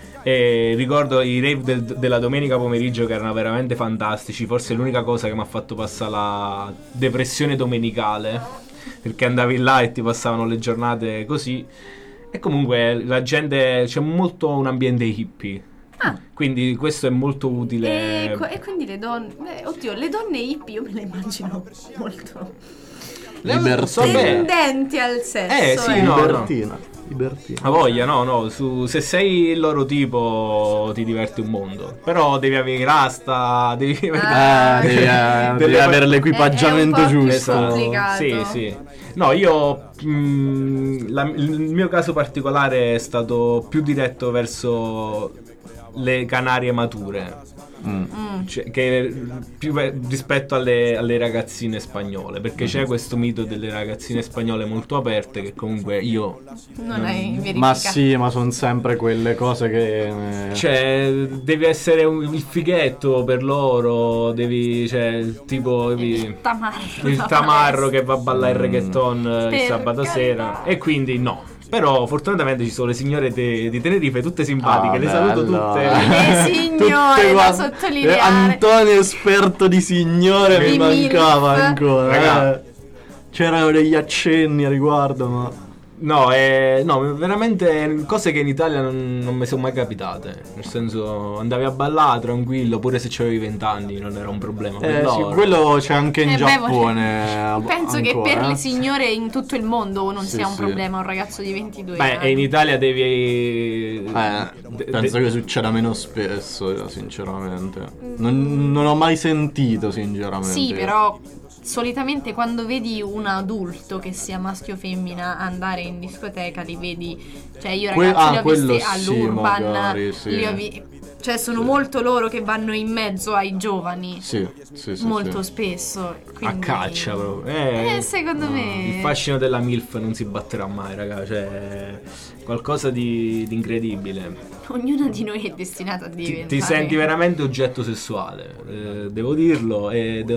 E ricordo i rave della domenica pomeriggio che erano veramente fantastici. Forse l'unica cosa che mi ha fatto passare la depressione domenicale, perché andavi là e ti passavano le giornate così. E comunque la gente, c'è molto un ambiente hippie. Quindi questo è molto utile. E quindi le donne... oddio, le donne hippie io me le immagino molto Libertà. tendenti al sesso. sì, no. Libertina. A voglia, no, se sei il loro tipo ti diverti un mondo. Però devi avere rasta, devi Devi avere l'equipaggiamento È un po' più giusto. complicato. Sì. No, io il mio caso particolare è stato più diretto verso le Canarie mature. Cioè, che più rispetto alle ragazzine spagnole, perché c'è questo mito delle ragazzine spagnole molto aperte che comunque io Non hai verificato. Ma sì, ma sono sempre quelle cose che... cioè devi essere il fighetto per loro, devi tipo il tamarro che va a ballare il reggaeton il Per sabato carità. sera, e quindi no, Però fortunatamente ci sono le signore di Tenerife, tutte simpatiche, le saluto tutte. Le signore da sottolineare. Antonio esperto di signore mi mancava MILF. ancora. Raga. C'erano degli accenni a riguardo, ma... No, veramente cose che in Italia non mi sono mai capitate. Nel senso, andavi a ballare tranquillo, pure se c'avevi 20 anni, non era un problema. Per sì, loro. quello c'è anche in Giappone. Penso ancora, che per le signore in tutto il mondo non Sì, sia un sì. problema un ragazzo di 22 Beh, anni. e in Italia devi... penso che succeda meno spesso, sinceramente. Non ho mai sentito, sinceramente. Sì, però solitamente quando vedi un adulto, che sia maschio o femmina, andare in discoteca, li vedi, cioè io ragazzi li ho quello visti sì, all'Urban, magari, sì. Cioè sono molto loro che vanno in mezzo ai giovani, Sì, molto sì. spesso, A quindi... caccia proprio. secondo me... Il fascino della MILF non si batterà mai, raga. Cioè, qualcosa di incredibile. Ognuna di noi è destinata a diventare... Ti senti veramente oggetto sessuale, devo dirlo, ed è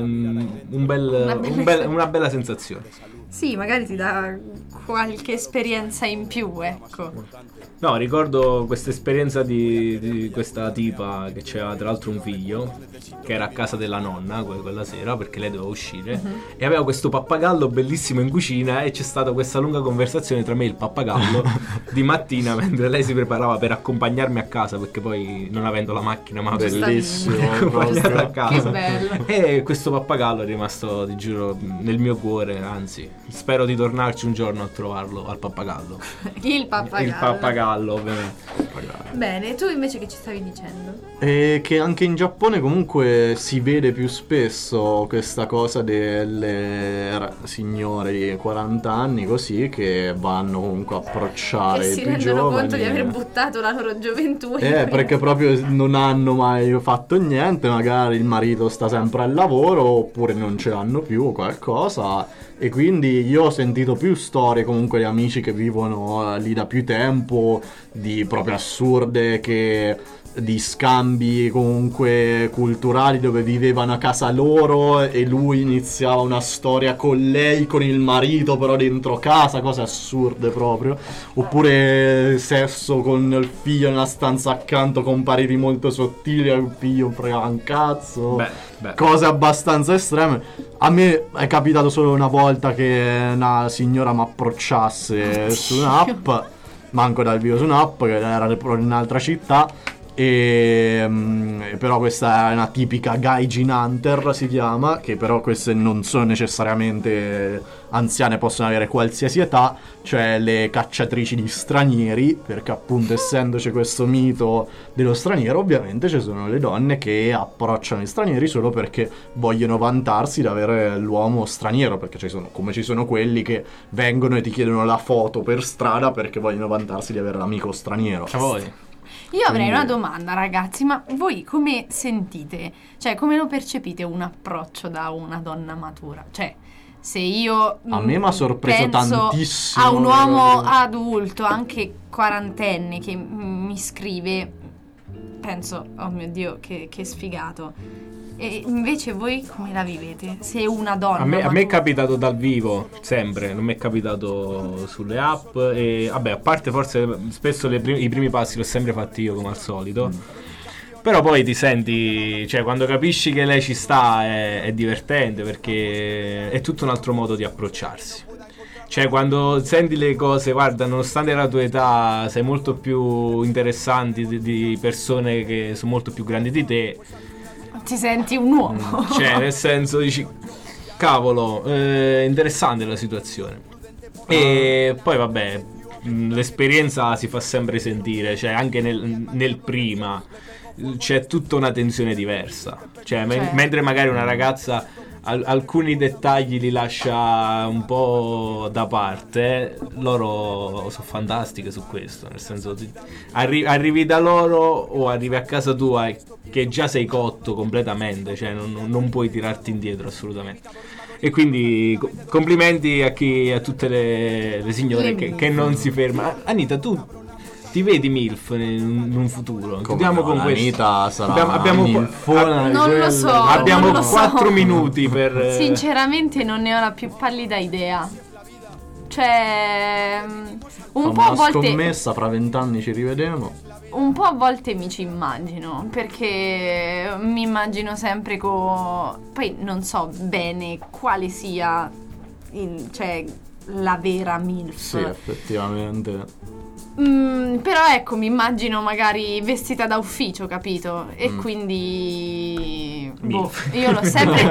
una bella sensazione. Sì, magari ti dà qualche esperienza in più, ecco. No, ricordo questa esperienza di questa tipa che c'era tra l'altro un figlio, che era a casa della nonna quella sera perché lei doveva uscire, e aveva questo pappagallo bellissimo in cucina, e c'è stata questa lunga conversazione tra me e il pappagallo di mattina mentre lei si preparava per accompagnarmi a casa, perché poi non avendo la macchina ma Bellissimo. accompagnata a casa. Che bello. E questo pappagallo è rimasto, ti giuro, nel mio cuore, anzi spero di tornarci un giorno a trovarlo al pappagallo. Il pappagallo. Il pappagallo, ovviamente. Bene, tu invece che ci stavi dicendo? E che anche in Giappone comunque si vede più spesso questa cosa delle signore di 40 anni così, che vanno comunque a approcciare Che i si più rendono giovani. conto di aver buttato la loro gioventù. Perché proprio non hanno mai fatto niente, magari il marito sta sempre al lavoro oppure non ce l'hanno più o qualcosa, e quindi io ho sentito più storie comunque di amici che vivono lì da più tempo, di proprio assurde, che di scambi comunque culturali dove vivevano a casa loro e lui iniziava una storia con lei, con il marito però dentro casa, cose assurde proprio, oppure sesso con il figlio nella stanza accanto con pareri molto sottili e il figlio frega un cazzo. Beh. Cose abbastanza estreme. A me è capitato solo una volta che una signora mi approcciasse su un'app, manco dal vivo, su un'app che era proprio in un'altra città. E però questa è una tipica gaijin hunter, si chiama, che però queste non sono necessariamente anziane, possono avere qualsiasi età, cioè le cacciatrici di stranieri, perché appunto essendoci questo mito dello straniero, ovviamente ci sono le donne che approcciano gli stranieri solo perché vogliono vantarsi di avere l'uomo straniero, perché ci sono quelli che vengono e ti chiedono la foto per strada perché vogliono vantarsi di avere l'amico straniero. A voi. Io avrei una domanda, ragazzi, ma voi come sentite? Cioè, come lo percepite un approccio da una donna matura? Cioè, se io A me m'ha sorpreso penso tantissimo a un uomo proprio. adulto, anche quarantenne, che mi scrive, penso, oh mio Dio, che sfigato. E invece voi come la vivete? Se una donna A me è matura- capitato dal vivo, sempre, non mi è capitato sulle app, e vabbè, a parte forse spesso i primi passi li ho sempre fatti io come al solito. Però poi ti senti, cioè quando capisci che lei ci sta è divertente, perché è tutto un altro modo di approcciarsi. Cioè quando senti le cose, guarda, nonostante la tua età sei molto più interessante di persone che sono molto più grandi di te. ti senti un uomo. Cioè nel senso dici, cavolo, interessante la situazione. E poi vabbè, l'esperienza si fa sempre sentire, cioè anche nel prima c'è tutta una tensione diversa, cioè mentre magari una ragazza alcuni dettagli li lascia un po' da parte, loro sono fantastiche su questo, nel senso arrivi da loro o arrivi a casa tua che già sei cotto completamente, cioè non puoi tirarti indietro assolutamente. E quindi complimenti a tutte le signore che non si ferma. Anita, tu ti vedi MILF in un futuro? Chiudiamo con questo. Anita sarà abbiamo milfona di Non lo quelle. so. Abbiamo non lo so. 4 minuti per Sinceramente non ne ho la più pallida idea. Cioè, un po' Una a volte scommessa, fra 20 anni ci rivediamo. un po' a volte mi ci immagino, perché mi immagino sempre poi non so bene quale sia cioè la vera MILF. Sì, effettivamente. Però ecco, mi immagino magari vestita da ufficio, capito? E quindi io l'ho sempre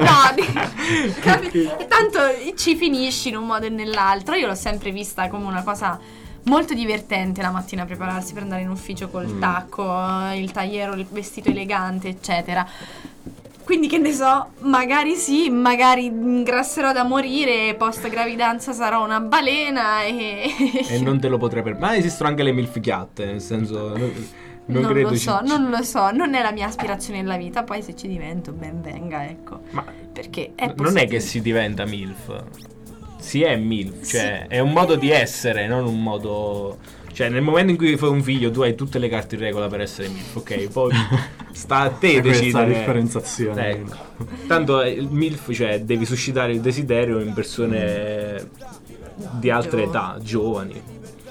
tanto ci finisci in un modo e nell'altro. Io l'ho sempre vista come una cosa molto divertente la mattina, prepararsi per andare in ufficio col tacco, il tagliero, il vestito elegante, eccetera. Quindi che ne so, magari sì, magari ingrasserò da morire, post gravidanza sarò una balena e non te lo potrei permettere. Ma esistono anche le milfichiatte, nel senso non credo non lo so, non è la mia aspirazione nella vita. Poi se ci divento, ben venga, ecco. Ma perché non è che si diventa MILF, si è MILF, cioè è un modo di essere, non un modo. Cioè nel momento in cui fai un figlio tu hai tutte le carte in regola per essere MILF, ok? Poi sta a te decidere la differenziazione. Ecco. Tanto il MILF, cioè devi suscitare il desiderio in persone di altre età, giovani.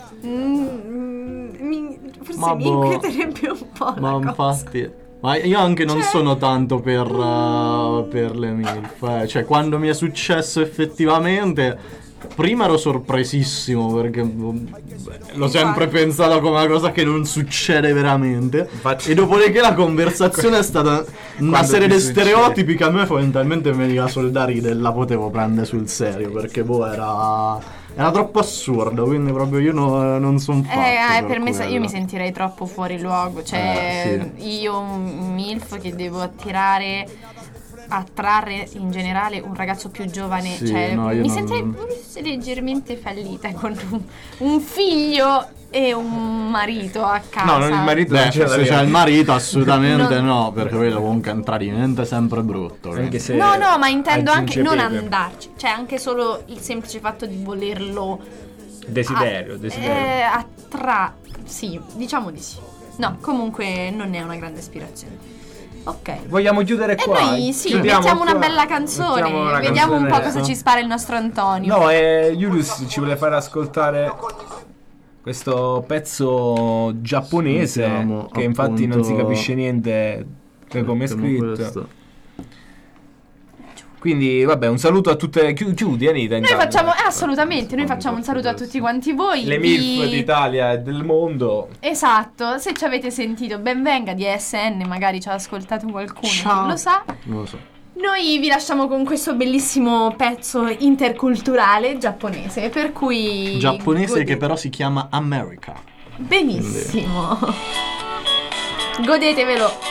Forse mi inquieterebbe un po'. Ma infatti, ma io anche non sono tanto per le MILF. Cioè quando mi è successo effettivamente, prima ero sorpresissimo perché l'ho sempre pensato come una cosa che non succede veramente. E dopodiché la conversazione è stata una serie di stereotipi che a me fondamentalmente mi veniva soldari la potevo prendere sul serio, perché era troppo assurdo, quindi proprio io non sono fatto per me io mi sentirei troppo fuori luogo. Cioè sì. io un MILF che devo attrarre in generale un ragazzo più giovane, sì, cioè no, mi sentirei leggermente fallita con un figlio e un marito a casa. No, non il marito. Se c'è il marito assolutamente no, perché quello comunque è un tradimento sempre brutto. Anche se no, ma intendo anche non andarci, cioè anche solo il semplice fatto di volerlo desiderio. Sì, diciamo di sì. No, comunque non è una grande ispirazione. Ok. Vogliamo chiudere qua? E noi sì, mettiamo una bella canzone. Vediamo un po' cosa ci spara il nostro Antonio. No, Julius ci vuole fare ascoltare questo pezzo giapponese che infatti non si capisce niente come è scritto. Quindi vabbè, un saluto a tutte. Chiudi Anita. Noi facciamo assolutamente, noi facciamo un saluto a tutti quanti voi. Le MILF d'Italia e del mondo. Esatto, se ci avete sentito ben venga di ASN, magari ci ha ascoltato qualcuno. Ciao. Lo sa? Non lo so. Noi vi lasciamo con questo bellissimo pezzo interculturale giapponese, per cui giapponese che però si chiama America. Benissimo. Godetevelo.